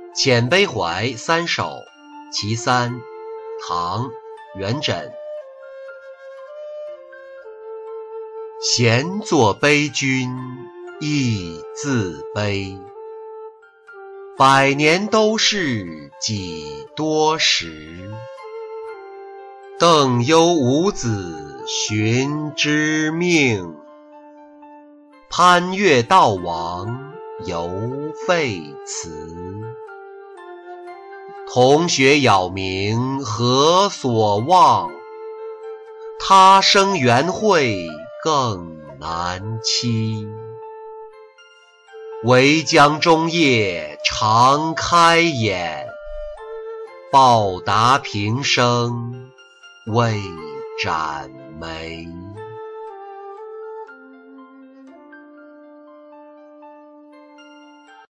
遣悲怀三首其三，唐·元稹。闲坐悲君亦自悲，百年都是几多时。邓幽无子寻知命，攀越道王犹废辞。同学杳冥何所望，他生缘会更难期。唯将终夜常开眼，报答平生未展眉。